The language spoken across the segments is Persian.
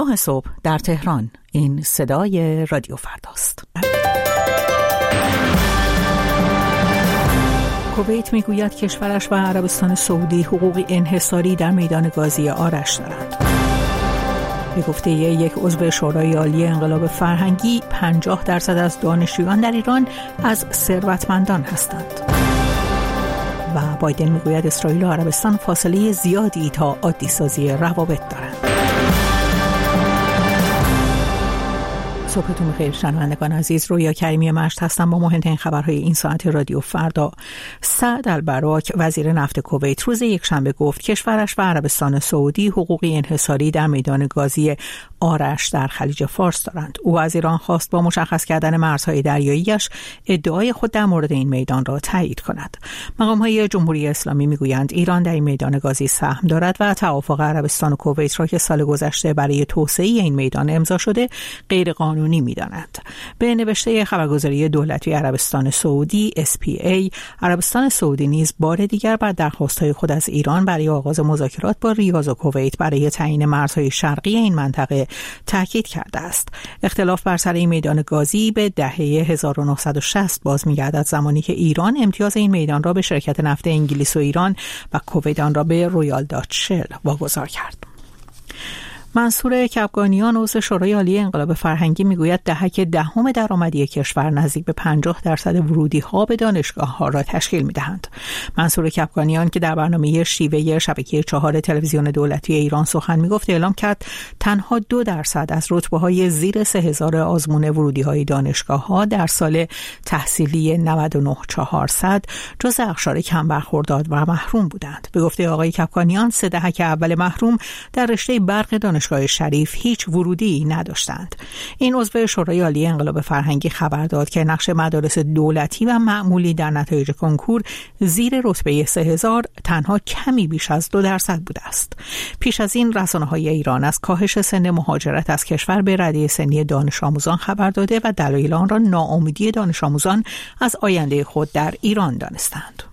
9 صبح در تهران. این صدای رادیو فرداست. کویت میگوید کشورش و عربستان سعودی حقوق انحصاری در میدان گازی آرش دارند. به گفته یک عضو شورای عالی انقلاب فرهنگی 50% از دانشجویان در ایران از ثروتمندان هستند. و بایدن میگوید اسرائیل و عربستان فاصله زیادی تا عادی سازی روابط دارند. صبحتون بخیر شنوندگان عزیز، رویا کریمی مشت هستم با مهمترین خبرهای این ساعت رادیو فردا. سعد البراک وزیر نفت کویت روز یکشنبه گفت کشورش و عربستان سعودی حقوقی انحصاری در میدان گازی آرش در خلیج فارس دارند. او از ایران خواست با مشخص کردن مرزهای دریاییش ادعای خود در مورد این میدان را تایید کند. مقام‌های جمهوری اسلامی میگویند ایران در این میدان گازی سهم دارد و توافق عربستان و کویت را که سال گذشته برای توسعه این میدان امضا شده غیر قانونی می‌دانند. به نوشته خبرگزاری دولتی عربستان سعودی SPA، عربستان سعودی نیز بار دیگر بر درخواست‌های خود از ایران برای آغاز مذاکرات با ریاض و کویت برای تعیین مرزهای شرقی این منطقه تاکید کرده است. اختلاف بر سر این میدان گازی به دهه 1960 باز می‌گردد، زمانی که ایران امتیاز این میدان را به شرکت نفت انگلیس و ایران و کویت آن را به رویال داچ شل واگذار کرد. منصور کبگانیان عضو شورای عالی انقلاب فرهنگی میگوید دهک دهم درآمدی کشور نزدیک به 50% ورودی‌ها به دانشگاه‌ها را تشکیل می‌دهند. منصور کبگانیان که در برنامه شیوه شبکه 4 تلویزیون دولتی ایران سخن میگفت اعلام کرد تنها 2% از رتبه‌های زیر 3000 آزمون ورودی‌های دانشگاه‌ها در سال تحصیلی 99400 جزء اقشار کم برخوردار و محروم بودند. به گفته آقای کبگانیان 3 دهک اول محروم در رشته برق دانشگاه شریف هیچ ورودی نداشتند. این عضو شورای عالی انقلاب فرهنگی خبر داد که نقش مدارس دولتی و معمولی در نتایج کنکور زیر رتبه 3000 تنها کمی بیش از 2% بوده است. پیش از این رسانه‌های ایران از کاهش سن مهاجرت از کشور به رده سنی دانش آموزان خبر داده و دلایل آن را ناامیدی دانش آموزان از آینده خود در ایران دانستند.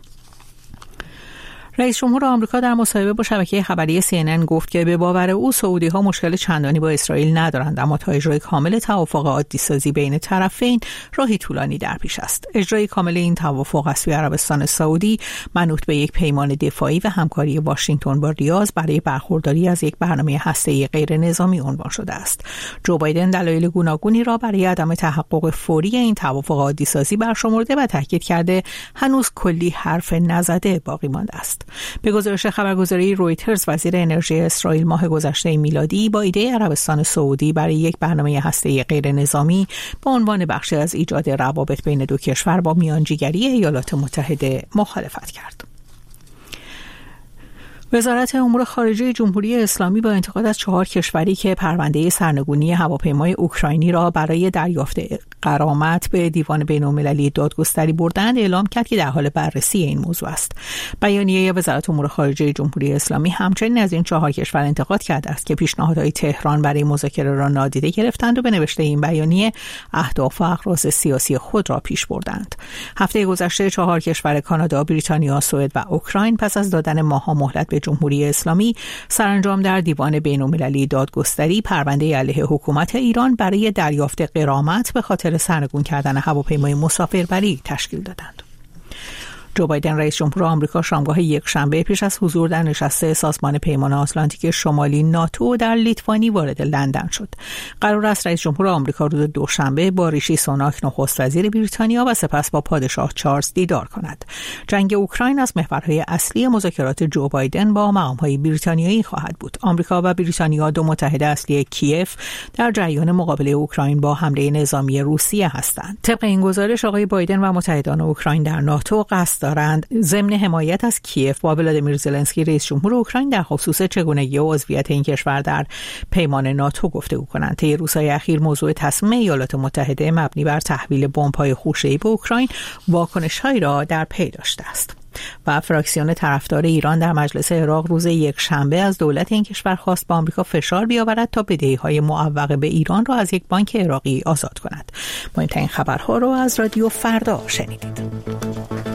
رئیس جمهور آمریکا در مصاحبه با شبکه خبری CNN گفت که به باور او سعودی‌ها مشکل چندانی با اسرائیل ندارند، اما تا اجرای کامل توافق عادی سازی بین طرفین راهی طولانی در پیش است. اجرای کامل این توافق از سوی عربستان سعودی منوط به یک پیمان دفاعی و همکاری واشنگتن با ریاض برای برخورداری از یک برنامه هسته‌ای غیر نظامی عنوان شده است. جو بایدن دلایل گوناگونی را برای عدم تحقق فوری این توافق عادی سازی برشمرده و تاکید کرده هنوز کلی حرف نزده باقی مانده است. به گزارش خبرگزاری رویترز، وزیر انرژی اسرائیل ماه گذشته میلادی با ایده عربستان سعودی برای یک برنامه هسته‌ای غیر نظامی به عنوان بخشی از ایجاد روابط بین دو کشور با میانجیگری ایالات متحده مخالفت کرد. وزارت امور خارجه جمهوری اسلامی با انتقاد از 4 کشوری که پرونده سرنگونی هواپیمای اوکراینی را برای دریافت غرامت به دیوان بین‌المللی دادگستری بردند اعلام کرد که در حال بررسی این موضوع است. بیانیه وزارت امور خارجه جمهوری اسلامی همچنین از این 4 کشور انتقاد کرده است که پیشنهادهای تهران برای مذاکره را نادیده گرفتند و به نوشته این بیانیه اهداف و اغراض سیاسی خود را پیش بردند. هفته گذشته 4 کشور کانادا، بریتانیا، سوئد و اوکراین پس از دادن ماه‌ها مهلت به جمهوری اسلامی سرانجام در دیوان بین‌المللی دادگستری پرونده علیه حکومت ایران برای دریافت غرامت به خاطر سرنگون کردن هواپیمای مسافربری تشکیل دادند. جو بایدن رئیس جمهور آمریکا شامگاه یکشنبه پیش از حضور در نشست سازمان پیمان آتلانتیک شمالی ناتو در لیتوانی وارد لندن شد. قرار است رئیس جمهور آمریکا روز دوشنبه با ریشی سوناک نخست وزیر بریتانیا و سپس با پادشاه چارلز دیدار کند. جنگ اوکراین از محورهای اصلی مذاکرات جو بایدن با مقام‌های بریتانیایی خواهد بود. آمریکا و بریتانیا دو متحد اصلی کیف در جریان مقابله اوکراین با حمله نظامی روسیه هستند. طبق این گزارش آقای بایدن و متحدان اوکراین در ناتو قصد دارند ضمن حمایت از کیف با ولادیمیر زلنسکی رئیس جمهور اوکراین در خصوص چگونگی عضویت این کشور در پیمان ناتو گفتگو کنند. طی روزهای اخیر موضوع تصمیم ایالات متحده مبنی بر تحویل بمب‌های خوشه‌ای به اوکراین واکنش‌هایی را در پی داشته است. و فراکسیون طرفدار ایران در مجلس عراق روز یکشنبه از دولت این کشور خواست با آمریکا فشار بیاورد تا بدهی‌های معوقه به ایران را از یک بانک عراقی آزاد کند. مهمترین خبرها را از رادیو فردا شنیدید.